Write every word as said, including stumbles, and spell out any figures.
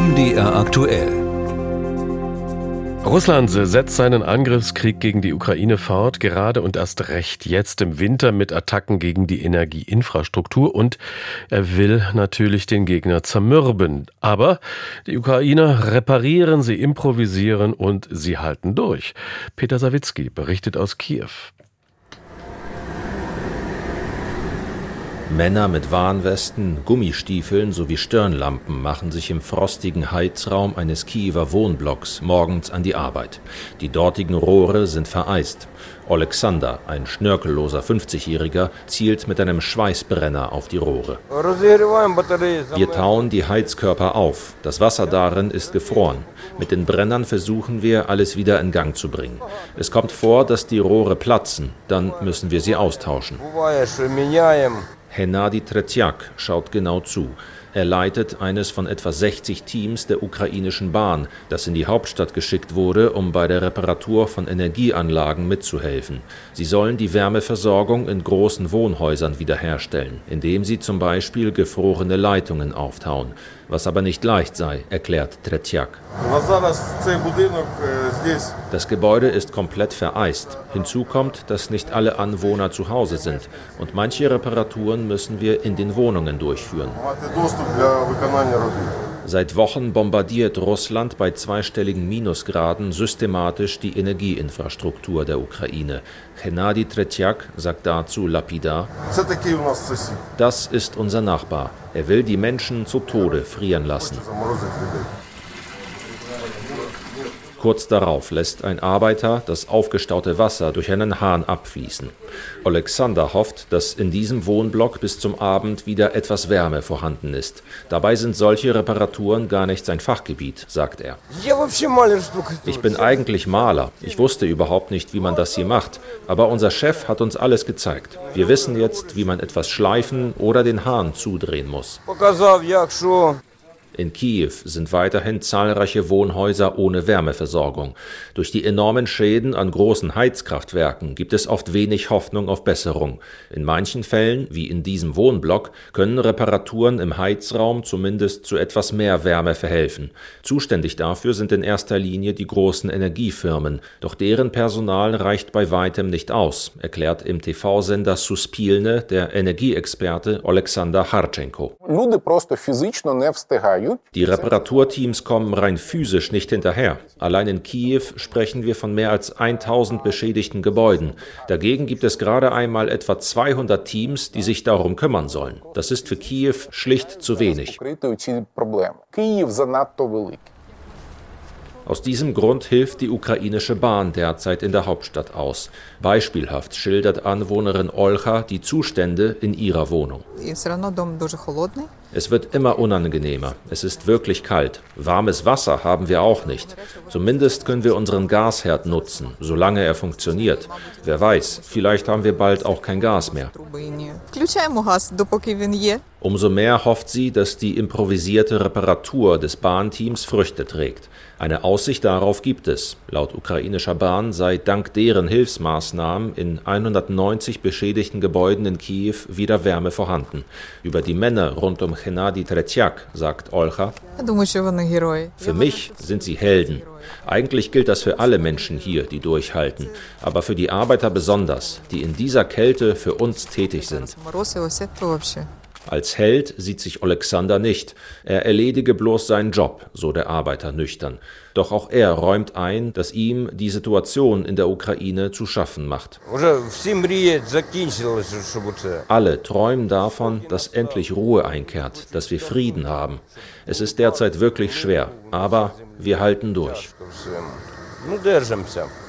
M D R aktuell. Russland setzt seinen Angriffskrieg gegen die Ukraine fort, gerade und erst recht jetzt im Winter mit Attacken gegen die Energieinfrastruktur, und er will natürlich den Gegner zermürben. Aber die Ukrainer reparieren, sie improvisieren und sie halten durch. Peter Sawicki berichtet aus Kiew. Männer mit Warnwesten, Gummistiefeln sowie Stirnlampen machen sich im frostigen Heizraum eines Kiewer Wohnblocks morgens an die Arbeit. Die dortigen Rohre sind vereist. Alexander, ein schnörkelloser fünfzigjähriger, zielt mit einem Schweißbrenner auf die Rohre. Wir tauen die Heizkörper auf. Das Wasser darin ist gefroren. Mit den Brennern versuchen wir, alles wieder in Gang zu bringen. Es kommt vor, dass die Rohre platzen. Dann müssen wir sie austauschen. Hennady Tretjak schaut genau zu. Er leitet eines von etwa sechzig Teams der ukrainischen Bahn, das in die Hauptstadt geschickt wurde, um bei der Reparatur von Energieanlagen mitzuhelfen. Sie sollen die Wärmeversorgung in großen Wohnhäusern wiederherstellen, indem sie zum Beispiel gefrorene Leitungen auftauen. Was aber nicht leicht sei, erklärt Tretjak. Das Gebäude ist komplett vereist. Hinzu kommt, dass nicht alle Anwohner zu Hause sind, und manche Reparaturen müssen wir in den Wohnungen durchführen. Seit Wochen bombardiert Russland bei zweistelligen Minusgraden systematisch die Energieinfrastruktur der Ukraine. Hennady Tretjak sagt dazu lapidar: Das ist unser Nachbar. Er will die Menschen zu Tode frieren lassen. Kurz darauf lässt ein Arbeiter das aufgestaute Wasser durch einen Hahn abfließen. Alexander hofft, dass in diesem Wohnblock bis zum Abend wieder etwas Wärme vorhanden ist. Dabei sind solche Reparaturen gar nicht sein Fachgebiet, sagt er. Ich bin eigentlich Maler. Ich wusste überhaupt nicht, wie man das hier macht. Aber unser Chef hat uns alles gezeigt. Wir wissen jetzt, wie man etwas schleifen oder den Hahn zudrehen muss. In Kiew sind weiterhin zahlreiche Wohnhäuser ohne Wärmeversorgung. Durch die enormen Schäden an großen Heizkraftwerken gibt es oft wenig Hoffnung auf Besserung. In manchen Fällen, wie in diesem Wohnblock, können Reparaturen im Heizraum zumindest zu etwas mehr Wärme verhelfen. Zuständig dafür sind in erster Linie die großen Energiefirmen. Doch deren Personal reicht bei weitem nicht aus, erklärt im T V-Sender Suspilne der Energieexperte Alexander Harchenko. Die Reparaturteams kommen rein physisch nicht hinterher. Allein in Kiew sprechen wir von mehr als tausend beschädigten Gebäuden. Dagegen gibt es gerade einmal etwa zweihundert Teams, die sich darum kümmern sollen. Das ist für Kiew schlicht zu wenig. Aus diesem Grund hilft die ukrainische Bahn derzeit in der Hauptstadt aus. Beispielhaft schildert Anwohnerin Olcha die Zustände in ihrer Wohnung. Es wird immer unangenehmer. Es ist wirklich kalt. Warmes Wasser haben wir auch nicht. Zumindest können wir unseren Gasherd nutzen, solange er funktioniert. Wer weiß, vielleicht haben wir bald auch kein Gas mehr. Umso mehr hofft sie, dass die improvisierte Reparatur des Bahnteams Früchte trägt. Eine Aussicht darauf gibt es. Laut ukrainischer Bahn sei dank deren Hilfsmaßnahmen in hundertneunzig beschädigten Gebäuden in Kiew wieder Wärme vorhanden. Über die Männer rund um Hennady Tretjak sagt Olcha: Für mich sind sie Helden. Eigentlich gilt das für alle Menschen hier, die durchhalten, aber für die Arbeiter besonders, die in dieser Kälte für uns tätig sind. Als Held sieht sich Alexander nicht. Er erledige bloß seinen Job, so der Arbeiter nüchtern. Doch auch er räumt ein, dass ihm die Situation in der Ukraine zu schaffen macht. Alle träumen davon, dass endlich Ruhe einkehrt, dass wir Frieden haben. Es ist derzeit wirklich schwer, aber wir halten durch.